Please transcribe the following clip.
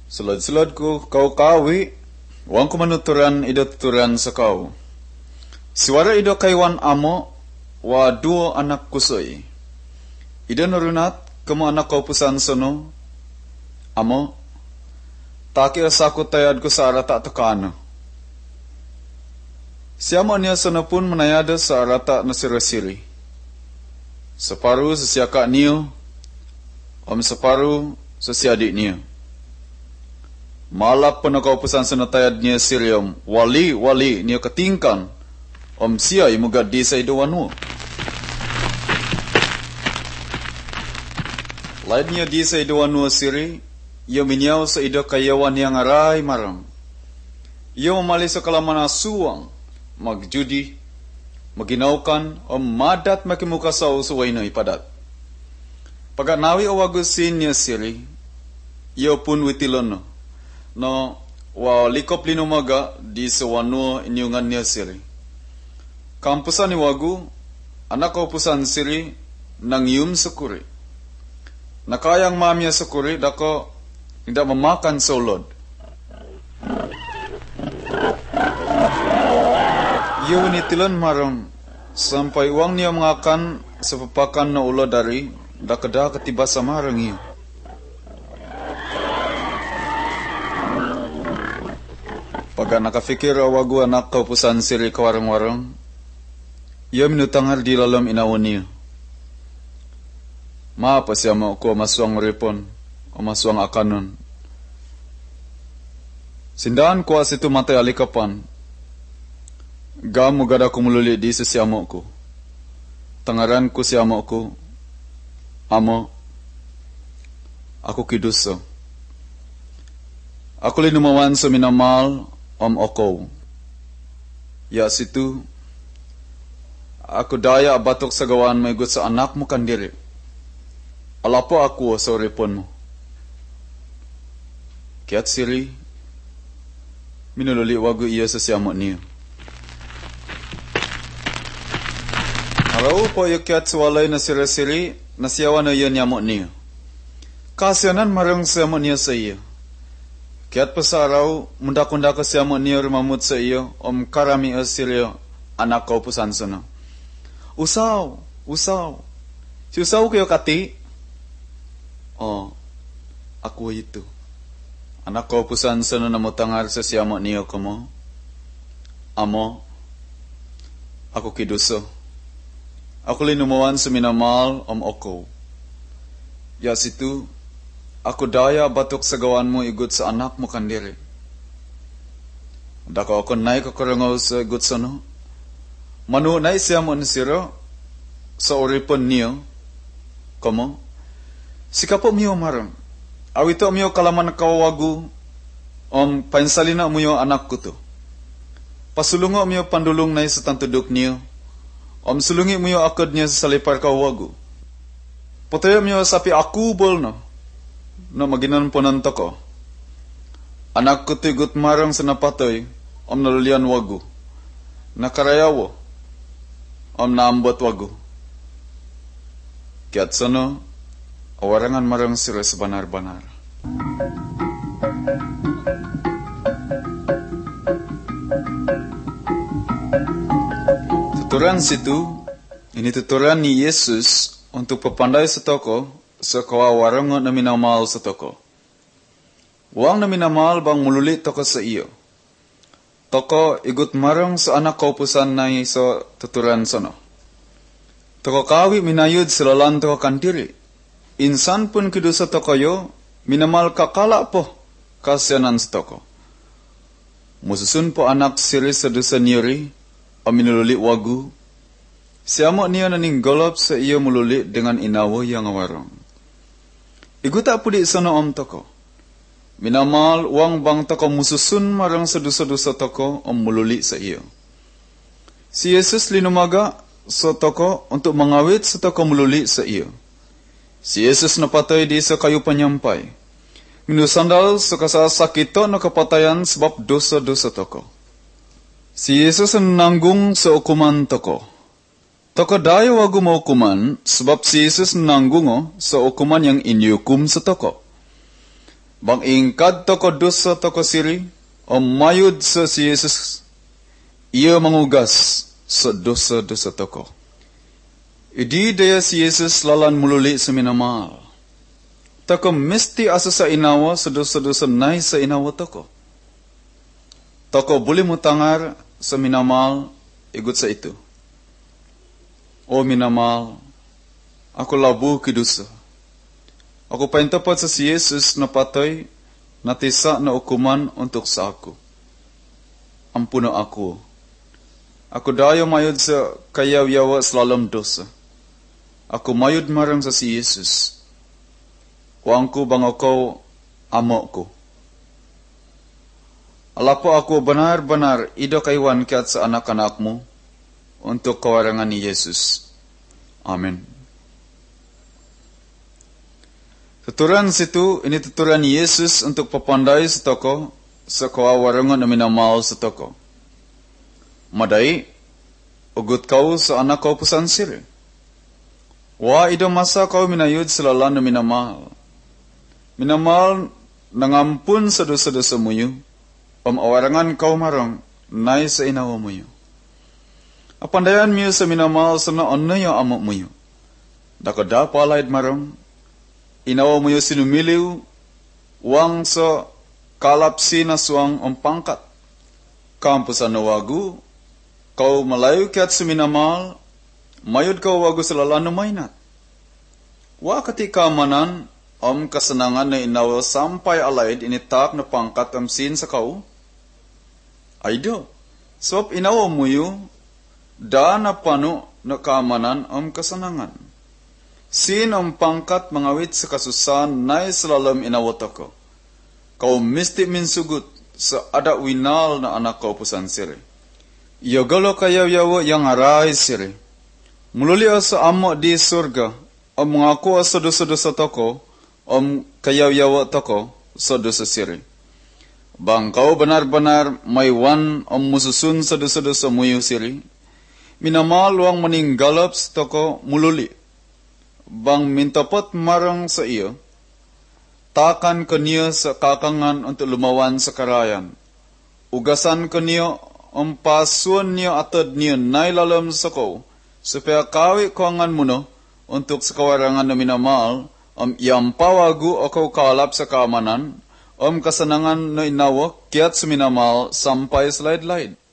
Sulod-sulod ko, kau kawi, wang ko manuturan ido tuturan sa kau. Siwara ido kaywan amo, wa duo anak kusoy. Ido narunat, kamo anak kau pusan sono, amo, taki asako tayad ko sa arata takano. Siyamo niya sono pun manayada sa arata na sirasiri. Separuh sa siyaka niyo, separuh sa siadik niyo. Malap pun ako pesan senatayad niya siriam, wali niya katingkan, siya imugad di sa idawanu. Lain niya di sa idawanu siri, iya minyaw sa ida kayawan niya ngaray marang. Iya mamali sa kalaman asuwang, magjudi, maginaukan, madat makimukasaw sa way na ipadat. Paganawi awagusin niya siri, iya pun witilon no wa likop linumaga di sa wanu inyungan niya siri. Kampusan ni wagu, anak ko pusan siri, nangyum sa kuri. Nakayang mamya sa kuri, dako hindi mamakan sa ulod. Iyo nitilan marang, sampai uang niya mangakan sa papakan na ulod dari, dakada katiba sa marang iyo. Pagka nakafikir awagu anak kau pusan siri kawarang-warang, ia minutangar di dalam inawan niya. Maapa siya mo ko masuang ripon, o masuang akanon. Sindaan ko asitu matay alikapan, gamu gada kumululi di sa siyamo ko. Tangaran ko siyamo ko, amo, ako kiduso. Ako linumawan sa minamal, okow. Ya situ, ako daya abatok sa gawan mo igot sa anak mo kandiri. Alapo ako sa ripon mo. Kiat siri, minululi wagu iya sa siyamo niyo. Araw po yung kiat suwalay na siri-siri, nasiyawa na iya niyamo niyo. Kasyanan marang siyamo niyo sa iyo. Kiat pa sa araw, munda-kunda ka siyamo niyo rumamut sa iyo, karami asiryo, anak ko pusan sono. Usaw. Si usaw kayo kati? Ako ito. Anak ko pusan sono na mutangar sa siyamo niyo kamo. Amo, ako kiduso. Ako linumawan sa minamal, okow. Ya situ, ako daya batok sa gawan mo igot sa anak mo kandiri. Dako ako nai kakurangaw sa igot sa no. Manu nai siya mo nisiro sa oripon niyo. Kamo? Sikapo miyo marang. Awito miyo kalaman kawawagu painsalina miyo anak ko to. Pasulungo miyo pandulong nai sa tantudok niyo. Sulungi miyo akad niya sa salipar kawawagu. Patayo miyo sapi aku bol no. No maginan po nanto ko. Anak ko tigot marang sa napatoy, nalulian wagu. Nakarayawo, naambot wagu. Kiat sono, awarangan marang sila sa banar-banar. Tuturan situ, ini tuturan ni Yesus untuk papandai sa toko, sa kawawarangan na minamal sa toko. Wang na minamal bang mululi toko sa iyo. Toko igut marang sa anak kaupusan na sa tuturan sono. Toko kawi minayud silalan toko kantiri. Insan pun kidu sa toko yo, minamal kakala po kasyanan sa toko. Mususun po anak siri sa dusa niyori, o minululi wagu. Siyamo niya naninggolop sa iyo mululi dengan inawo yang awarang. Iguta po di sono toko. Minamal uang bang toko mususun marang sa dusa-dusa toko mululi sa iyo. Si Yesus linumaga sa toko untuk mengawit sa toko mululi sa iyo. Si Yesus napatay di sa kayu panyampay. Minusandal sa kasasakito na kapatayan sebab dosa-dosa toko. Si Yesus nanggung sa ukuman toko. Toko dayo wagu maukuman sebab si Yesus nanggungo sa ukuman yang inyukum sa toko. Bang ingkad toko dosa toko siri, mayud sa si Yesus, ia mengugas sa dosa-dosa toko. Idi daya si Yesus lalan mululi sa minamal. Toko mesti asa sa inawa sa dosa-dosa nai sa inawa toko. Toko boleh mutangar sa minamal igut sa itu. O minamal, aku labu ke dosa. Aku paintapat sa si Yesus na patay, natisa na hukuman untuk sa aku. Ampuna aku. Aku dayo mayud sa kayaw-yawa selalam dosa. Aku mayud marang sa si Yesus. Wangku bang ako amokku. Alapo aku benar-benar ido kaiwan kiat sa anak-anakmu untuk kawarangan ni Yesus. Amin. Tuturan situ, ini tuturan Yesus untuk papandai sa toko sa kawarangan na minamal sa toko. Madai, ugut kau sa anak kau pusan siri. Wa ido masa kau minayud selalan na minamal. Minamal nangampun sa dosa-dosa muyo, pamawarangan kau marang, nai sa inawa muyo. Apandayan miyo sa minamal sa na ano yung amok muyo. Dakada palaid marang, inawa muyo sinumiliw, wang sa kalapsi na suwang pangkat. Kampusan na wagu, kau malayo kiat sa minamal, mayod kau wagu sa lalan na maynat. Wa katika manan, kasanangan na inawa sampay alaid initak na pangkat sin sa kau. Aydo, sob inawa muyo, da na pano na kaamanan kasanangan. Sin pangkat mangawit sa kasusan na selalam inawat ako. Kau misti minsugut sa ada winal na anak kau pusan siri. Yogalo kayaw-yawa yang aray siri. Mululi sa amo di surga, mengaku sa dosa-dosa toko, kayaw-yawa toko sa dosa siri. Bang kau benar-benar maywan mususun sa dosa-dosa muyo siri, minamal wang meninggalap sa toko mululi. Bang mintapot marang sa iyo, takan ka niya sa kakangan untuk lumawan sa karayan. Ugasan ka niya, pasuan niya atad niya nailalam sa ko, supaya kawi kuangan mo no, untuk sa kawarangan na minamal, iampawagu o kau kalap sa kaamanan, kasanangan na inawak, kiat sa minamal, sampay sa laid-laid.